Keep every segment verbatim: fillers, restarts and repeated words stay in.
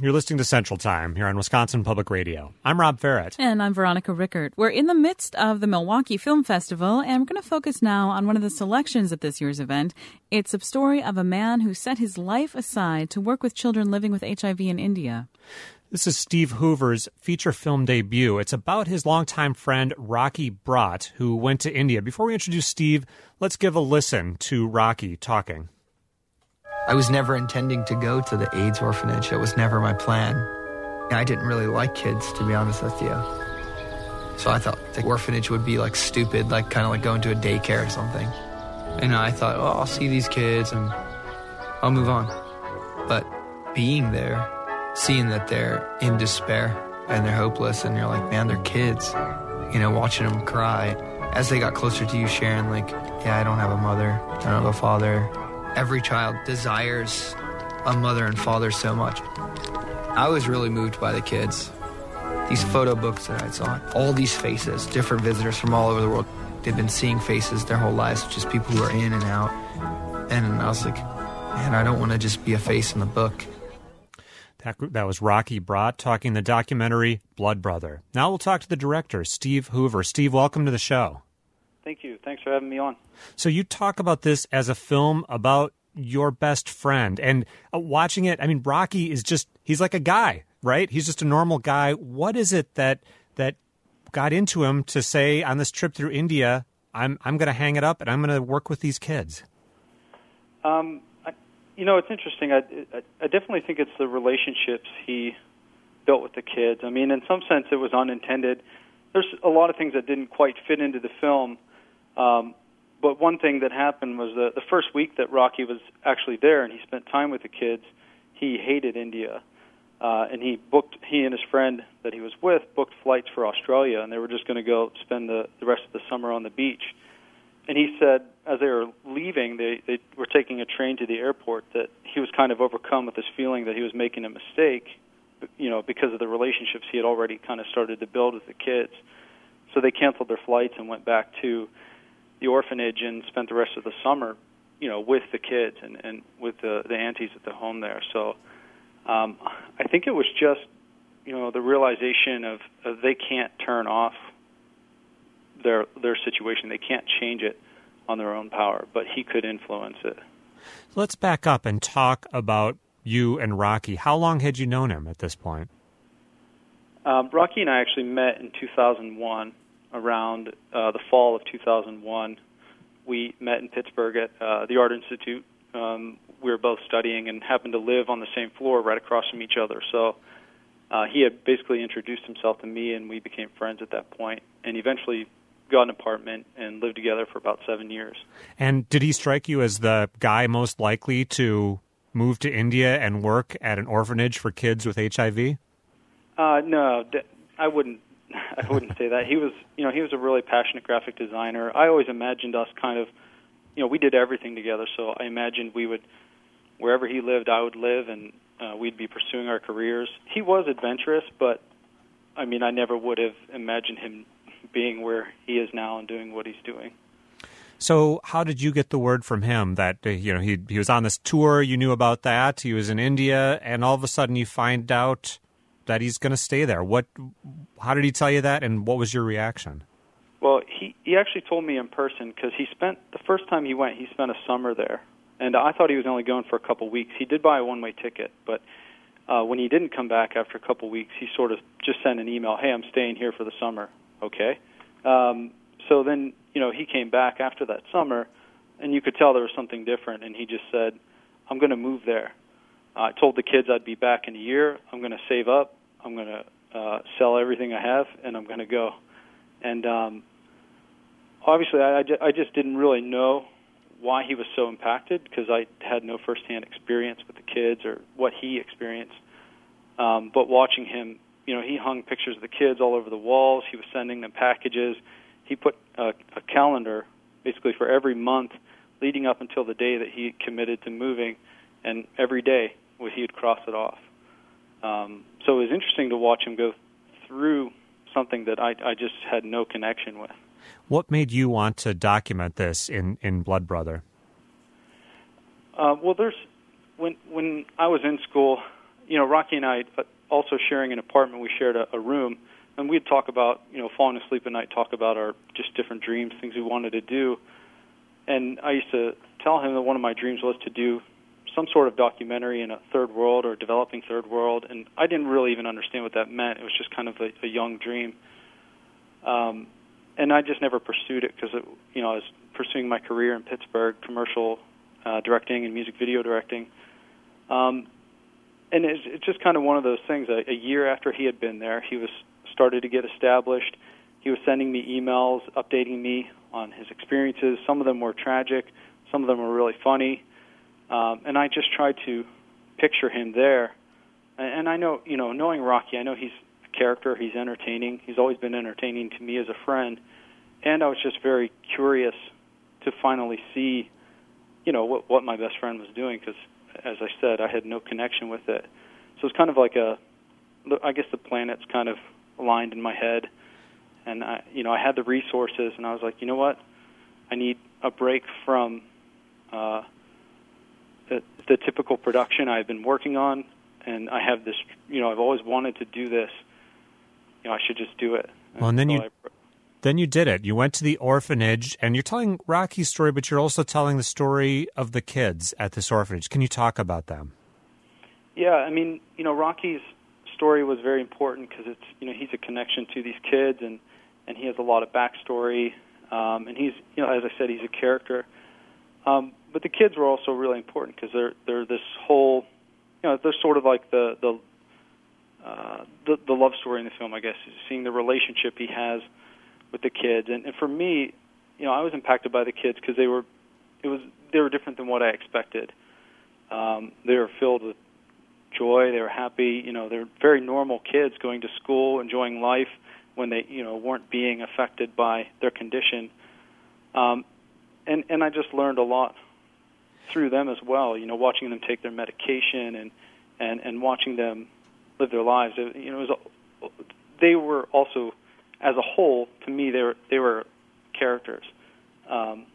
You're listening to Central Time here on Wisconsin Public Radio. I'm Rob Ferret. And I'm Veronica Rickert. We're in the midst of the Milwaukee Film Festival, and we're going to focus now on one of the selections at this year's event. It's a story of a man who set his life aside to work with children living with H I V in India. This is Steve Hoover's feature film debut. It's about his longtime friend, Rocky Brat, who went to India. Before we introduce Steve, let's give a listen to Rocky talking. I was never intending to go to the AIDS orphanage. It was never my plan. I didn't really like kids, to be honest with you. So I thought the orphanage would be like stupid, like kind of like going to a daycare or something. And I thought, oh, I'll see these kids and I'll move on. But being there, seeing that they're in despair and they're hopeless and you're like, man, they're kids. You know, watching them cry. As they got closer to you, sharing like, yeah, I don't have a mother, I don't have a father. Every child desires a mother and father so much. I was really moved by the kids. These photo books that I saw, all these faces, different visitors from all over the world. They've been seeing faces their whole lives, just people who are in and out. And I was like, man, I don't want to just be a face in the book. That, that was Rocky Brat talking the documentary Blood Brother. Now we'll talk to the director, Steve Hoover. Steve, welcome to the show. Thank you. Thanks for having me on. So you talk about this as a film about your best friend. And uh, watching it, I mean, Rocky is just, he's like a guy, right? He's just a normal guy. What is it that that got into him to say on this trip through India, I'm I'm going to hang it up and I'm going to work with these kids? Um, I, you know, it's interesting. I, I, I definitely think it's the relationships he built with the kids. I mean, in some sense, it was unintended. There's a lot of things that didn't quite fit into the film. Um, but one thing that happened was that the first week that Rocky was actually there and he spent time with the kids, he hated India. Uh, and he booked, he and his friend that he was with booked flights for Australia, and they were just going to go spend the, the rest of the summer on the beach. And he said, as they were leaving, they, they were taking a train to the airport, that he was kind of overcome with this feeling that he was making a mistake, you know, because of the relationships he had already kind of started to build with the kids. So they canceled their flights and went back to the orphanage and spent the rest of the summer, you know, with the kids and, and with the, the aunties at the home there. So um, I think it was just, you know, the realization of, of they can't turn off their their situation. They can't change it on their own power, but he could influence it. Let's back up and talk about you and Rocky. How long had you known him at this point? Um, Rocky and I actually met in two thousand one. Around uh, the fall of two thousand one, we met in Pittsburgh at uh, the Art Institute. Um, we were both studying and happened to live on the same floor right across from each other. So uh, he had basically introduced himself to me, and we became friends at that point, and eventually got an apartment and lived together for about seven years. And did he strike you as the guy most likely to move to India and work at an orphanage for kids with H I V? Uh, no, I wouldn't. I wouldn't say that. He was, you know, he was a really passionate graphic designer. I always imagined us kind of, you know, we did everything together. So I imagined we would, wherever he lived, I would live, and uh, we'd be pursuing our careers. He was adventurous, but I mean, I never would have imagined him being where he is now and doing what he's doing. So how did you get the word from him that, uh, you know, he he was on this tour, you knew about that, he was in India, and all of a sudden you find out that he's going to stay there? What? How did he tell you that, and what was your reaction? Well, he, he actually told me in person, because he spent, the first time he went, he spent a summer there. And I thought he was only going for a couple weeks. He did buy a one-way ticket, but uh, when he didn't come back after a couple weeks, he sort of just sent an email, hey, I'm staying here for the summer. Okay. Um, so then, you know, he came back after that summer, and you could tell there was something different, and he just said, I'm going to move there. Uh, I told the kids I'd be back in a year. I'm going to save up. I'm going to uh, sell everything I have, and I'm going to go. And um, obviously, I, I, ju- I just didn't really know why he was so impacted, because I had no firsthand experience with the kids or what he experienced. Um, but watching him, you know, he hung pictures of the kids all over the walls. He was sending them packages. He put a, a calendar basically for every month leading up until the day that he committed to moving, and every day he would cross it off. Um, so it was interesting to watch him go through something that I, I just had no connection with. What made you want to document this in, in Blood Brother? Uh, well, there's when when I was in school, you know, Rocky and I, also sharing an apartment, we shared a, a room, and we'd talk about, you know, falling asleep at night, talk about our just different dreams, things we wanted to do. And I used to tell him that one of my dreams was to do some sort of documentary in a third world or developing third world, and I didn't really even understand what that meant. It was just kind of a, a young dream. Um, and I just never pursued it because, you know, I was pursuing my career in Pittsburgh, commercial uh, directing and music video directing. Um, and it's, it's just kind of one of those things. A, a year after he had been there, he was started to get established. He was sending me emails, updating me on his experiences. Some of them were tragic. Some of them were really funny. Um, and I just tried to picture him there. And, and I know, you know, knowing Rocky, I know he's a character. He's entertaining. He's always been entertaining to me as a friend. And I was just very curious to finally see, you know, what, what my best friend was doing because, as I said, I had no connection with it. So it's kind of like a, I guess the planets kind of aligned in my head. And, I, you know, I had the resources, and I was like, you know what? I need a break from uh, the, the typical production I've been working on, and I have this, you know, I've always wanted to do this. You know, I should just do it. Well, and then so you... I, Then you did it. You went to the orphanage, and you're telling Rocky's story, but you're also telling the story of the kids at this orphanage. Can you talk about them? Yeah, I mean, you know, Rocky's story was very important because it's, you know, he's a connection to these kids, and, and he has a lot of backstory, um, and he's, you know, as I said, he's a character. Um, but the kids were also really important because they're they're this whole, you know, they're sort of like the the, uh, the the love story in the film, I guess, is seeing the relationship he has with the kids. And, and for me, you know, I was impacted by the kids because they were, it was, they were different than what I expected. Um, they were filled with joy. They were happy. You know, they're very normal kids going to school, enjoying life when they, you know, weren't being affected by their condition. Um, and, and I just learned a lot through them as well, you know, watching them take their medication and, and, and watching them live their lives. It, you know, it was, they were also, as a whole, to me, they were they were characters. Um,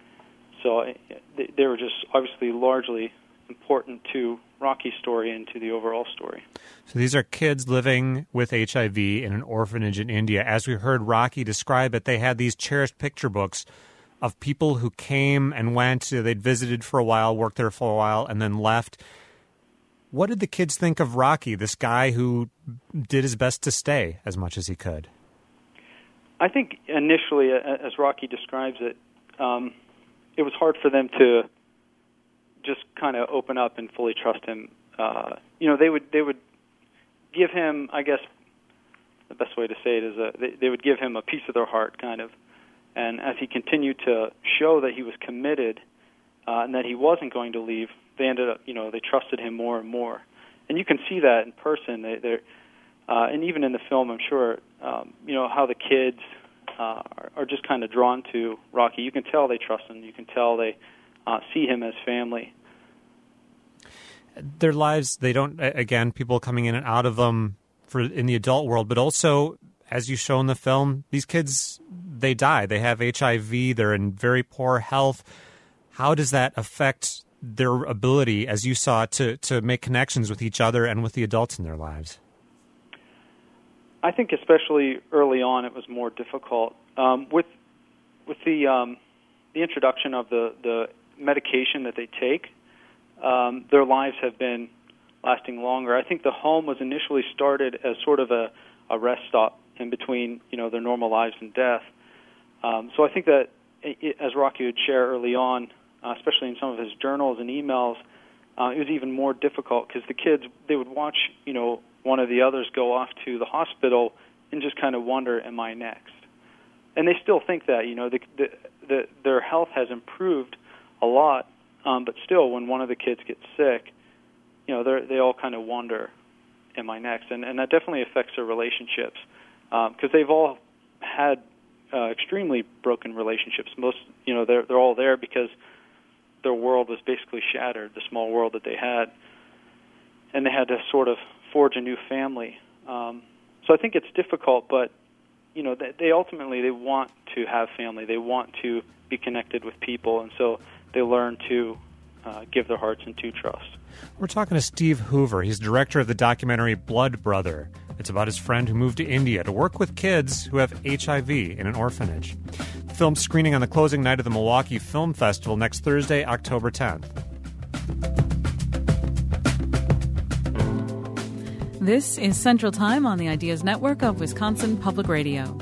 so I, they, they were just obviously largely important to Rocky's story and to the overall story. So these are kids living with H I V in an orphanage in India. As we heard Rocky describe it, they had these cherished picture books of people who came and went. They'd visited for a while, worked there for a while, and then left. What did the kids think of Rocky, this guy who did his best to stay as much as he could? I think initially, as Rocky describes it, um, it was hard for them to just kind of open up and fully trust him. Uh, you know, they would they would give him, I guess, the best way to say it is a, they, they would give him a piece of their heart, kind of. And as he continued to show that he was committed uh, and that he wasn't going to leave, they ended up, you know, they trusted him more and more. And you can see that in person. They, they're, uh, and even in the film, I'm sure, um, you know, how the kids uh, are, are just kind of drawn to Rocky. You can tell they trust him. You can tell they uh, see him as family. Their lives, they don't, again, people coming in and out of them for in the adult world, but also, as you show in the film, these kids, they die. They have H I V. They're in very poor health. How does that affect their ability, as you saw, to, to make connections with each other and with the adults in their lives? I think especially early on it was more difficult. Um, with with the um, the introduction of the, the medication that they take, um, their lives have been lasting longer. I think the home was initially started as sort of a, a rest stop in between, you know, their normal lives and death. Um, so I think that, it, as Rocky would share early on, uh, especially in some of his journals and emails, uh, it was even more difficult because the kids, they would watch, you know, one of the others go off to the hospital and just kind of wonder, am I next? And they still think that, you know, the, the, the, their health has improved a lot, um, but still when one of the kids gets sick, you know, they they all kind of wonder, am I next? And, and that definitely affects their relationships because um, they've all had uh, extremely broken relationships. Most, you know, they're, they're all there because their world was basically shattered, the small world that they had, and they had to sort of forge a new family. Um, so I think it's difficult, but you know, they, they ultimately they want to have family. They want to be connected with people, and so they learn to uh, give their hearts into trust. We're talking to Steve Hoover. He's director of the documentary Blood Brother. It's about his friend who moved to India to work with kids who have H I V in an orphanage. The film's screening on the closing night of the Milwaukee Film Festival next Thursday, October tenth. This is Central Time on the Ideas Network of Wisconsin Public Radio.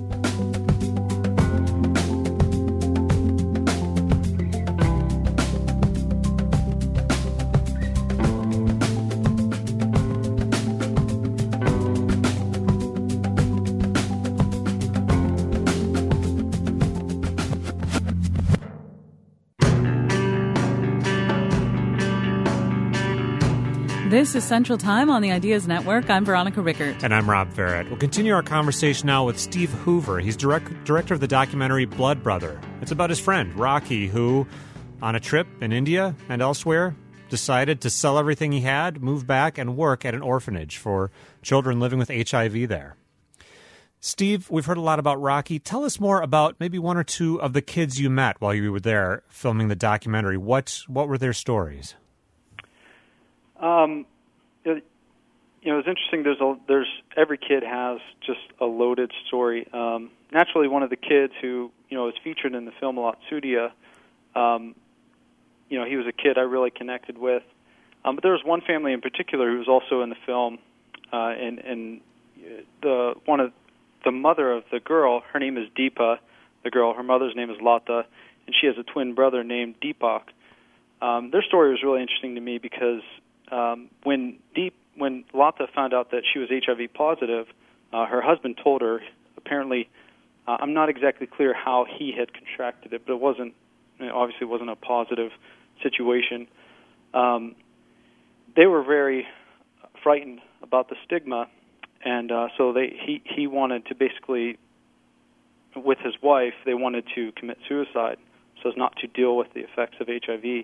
This is Central Time on the Ideas Network. I'm Veronica Rickert. And I'm Rob Barrett. We'll continue our conversation now with Steve Hoover. He's direct, director of the documentary Blood Brother. It's about his friend, Rocky, who, on a trip in India and elsewhere, decided to sell everything he had, move back, and work at an orphanage for children living with H I V there. Steve, we've heard a lot about Rocky. Tell us more about maybe one or two of the kids you met while you were there filming the documentary. What, what were their stories? Um, it, you know, it's interesting. There's a there's every kid has just a loaded story. Um, naturally, one of the kids who you know is featured in the film a lot, Sudhia, um, you know, he was a kid I really connected with. Um, but there was one family in particular who was also in the film, uh, and and the one of the mother of the girl, her name is Deepa. The girl, her mother's name is Lata, and she has a twin brother named Deepak. Um, their story was really interesting to me because Um, when Deep, when Lata found out that she was H I V positive, uh, her husband told her. Apparently, uh, I'm not exactly clear how he had contracted it, but it wasn't it obviously wasn't a positive situation. Um, they were very frightened about the stigma, and uh, so they he he wanted to basically, with his wife, they wanted to commit suicide so as not to deal with the effects of H I V.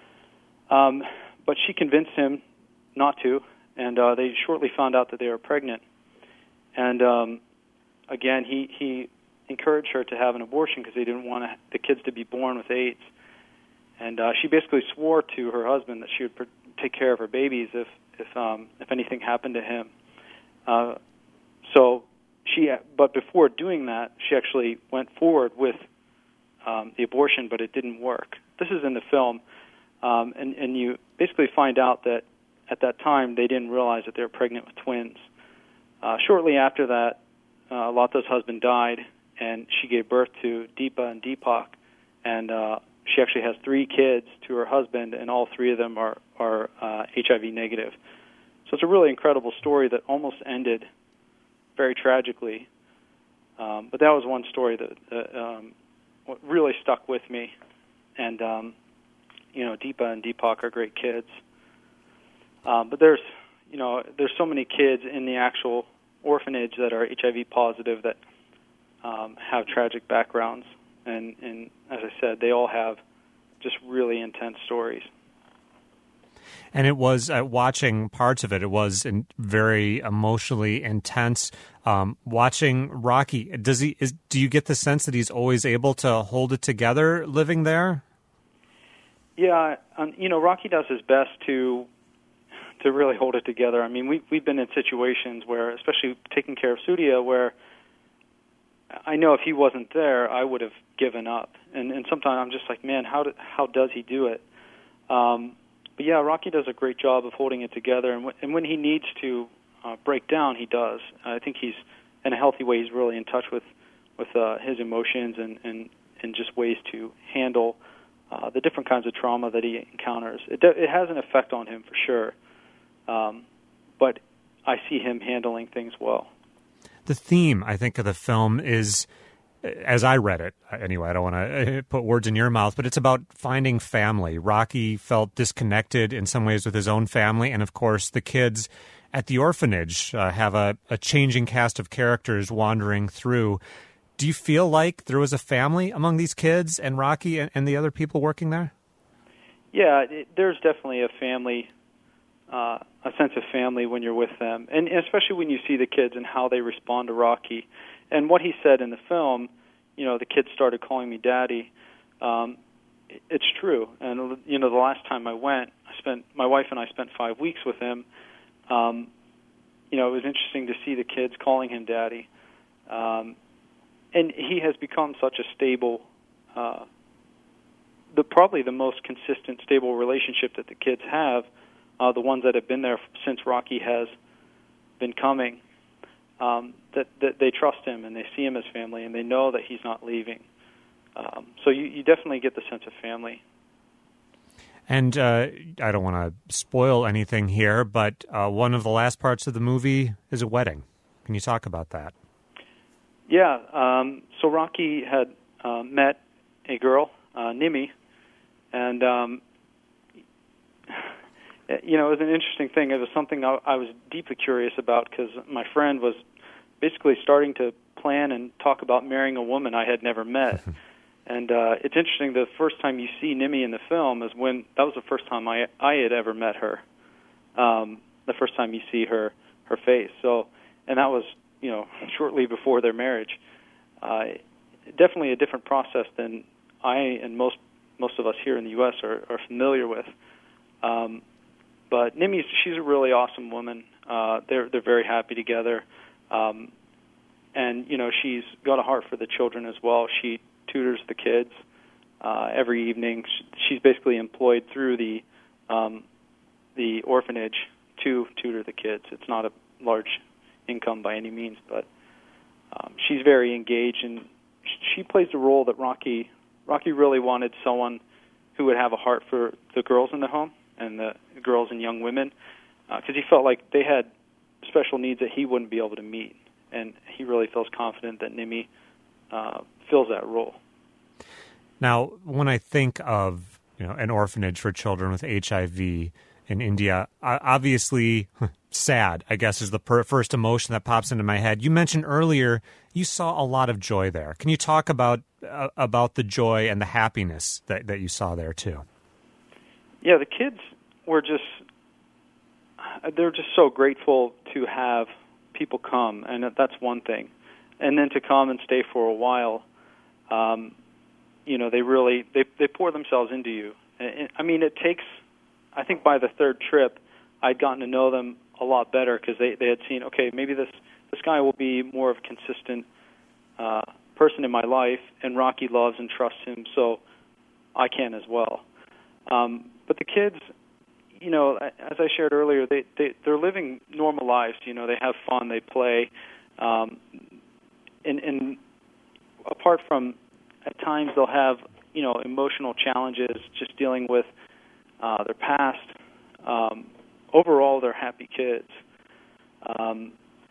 Um, But she convinced him not to, and uh, they shortly found out that they were pregnant. And um, again, he, he encouraged her to have an abortion because they didn't want the kids to be born with AIDS. And uh, she basically swore to her husband that she would pr- take care of her babies if if um, if anything happened to him. Uh, so she, but before doing that, she actually went forward with um, the abortion, but it didn't work. This is in the film. Um, and, and you basically find out that at that time they didn't realize that they were pregnant with twins. Uh, shortly after that, uh, Lata's husband died, and she gave birth to Deepa and Deepak, and uh, she actually has three kids to her husband, and all three of them are, are uh, H I V negative. So it's a really incredible story that almost ended very tragically. Um, but that was one story that, that um, really stuck with me, and um, you know, Deepa and Deepak are great kids. Um, but there's, you know, there's so many kids in the actual orphanage that are H I V positive that um, have tragic backgrounds. And, and as I said, they all have just really intense stories. And it was, uh, watching parts of it, it was in very emotionally intense. Um, watching Rocky, does he? Is, do you get the sense that he's always able to hold it together living there? Yeah, um, you know, Rocky does his best to to really hold it together. I mean, we we've been in situations where, especially taking care of Sudhia, where I know if he wasn't there, I would have given up. And and sometimes I'm just like, man, how do, how does he do it? Um, but yeah, Rocky does a great job of holding it together. And w- and when he needs to uh, break down, he does. I think he's in a healthy way. He's really in touch with with uh, his emotions and, and and just ways to handle Uh, the different kinds of trauma that he encounters. It, it has an effect on him for sure, um, but I see him handling things well. The theme, I think, of the film is, as I read it, anyway, I don't want to put words in your mouth, but it's about finding family. Rocky felt disconnected in some ways with his own family, and of course the kids at the orphanage uh, have a, a changing cast of characters wandering through. Do you feel like there was a family among these kids and Rocky and, and the other people working there? Yeah, it, there's definitely a family, uh, a sense of family when you're with them, and especially when you see the kids and how they respond to Rocky. And what he said in the film, you know, the kids started calling me Daddy. Um, it's true. And you know, the last time I went, I spent my wife and I spent five weeks with him. Um, you know, it was interesting to see the kids calling him Daddy, um, and he has become such a stable, uh, the probably the most consistent, stable relationship that the kids have. Uh, the ones that have been there since Rocky has been coming, um, that, that they trust him and they see him as family and they know that he's not leaving. Um, so you, you definitely get the sense of family. And uh, I don't want to spoil anything here, but uh, one of the last parts of the movie is a wedding. Can you talk about that? Yeah. Um, so Rocky had uh, met a girl, uh, Nimi, and um, you know, it was an interesting thing. It was something I, I was deeply curious about because my friend was basically starting to plan and talk about marrying a woman I had never met. And uh, it's interesting, the first time you see Nimi in the film is when, that was the first time I I had ever met her, um, the first time you see her, her face. So, and that was, you know, shortly before their marriage. Uh, definitely a different process than I and most most of us here in the U S are, are familiar with. Um, but Nimi, she's a really awesome woman. Uh, they're they're very happy together. Um, and, you know, she's got a heart for the children as well. She tutors the kids uh, every evening. She's basically employed through the um, the orphanage to tutor the kids. It's not a large income by any means, but um, she's very engaged, and she plays the role that Rocky Rocky really wanted someone who would have a heart for the girls in the home and the girls and young women, because uh, he felt like they had special needs that he wouldn't be able to meet, and he really feels confident that Nimi uh, fills that role. Now, when I think of, you know, an orphanage for children with H I V in India, obviously sad, I guess, is the per- first emotion that pops into my head. You mentioned earlier you saw a lot of joy there. Can you talk about uh, about the joy and the happiness that, that you saw there, too? Yeah, the kids were just, they're just so grateful to have people come, and that's one thing. And then to come and stay for a while, um, you know, they really, they, they pour themselves into you. And, I mean, it takes, I think by the third trip, I'd gotten to know them a lot better because they, they had seen, okay, maybe this, this guy will be more of a consistent uh, person in my life, and Rocky loves and trusts him, so I can as well. Um, but the kids, you know, as I shared earlier, they, they, they're living normal lives. You know, they have fun, they play. Um, and, and apart from, at times they'll have, you know, emotional challenges, just dealing with uh, their past. Um, overall, they're happy kids. Um,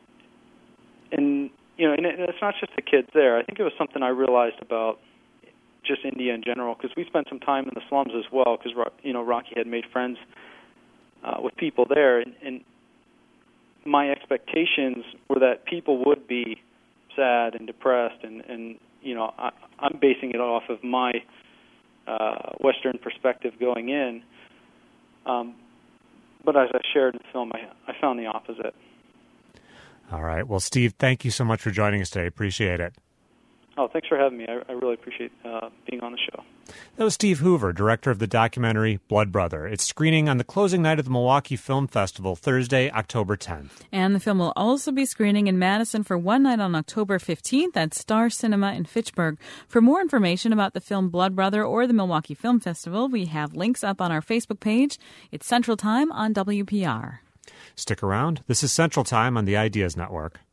and, you know, and it's not just the kids there. I think it was something I realized about just India in general, because we spent some time in the slums as well, because, you know, Rocky had made friends uh, with people there, and, and my expectations were that people would be sad and depressed, and, and you know, I, I'm basing it off of my uh, Western perspective going in, um, but as I shared in the film, I, I found the opposite. All right. Well, Steve, thank you so much for joining us today. Appreciate it. Oh, thanks for having me. I, I really appreciate uh, being on the show. That was Steve Hoover, director of the documentary Blood Brother. It's screening on the closing night of the Milwaukee Film Festival, Thursday, October tenth. And the film will also be screening in Madison for one night on October fifteenth at Star Cinema in Fitchburg. For more information about the film Blood Brother or the Milwaukee Film Festival, we have links up on our Facebook page. It's Central Time on W P R. Stick around. This is Central Time on the Ideas Network.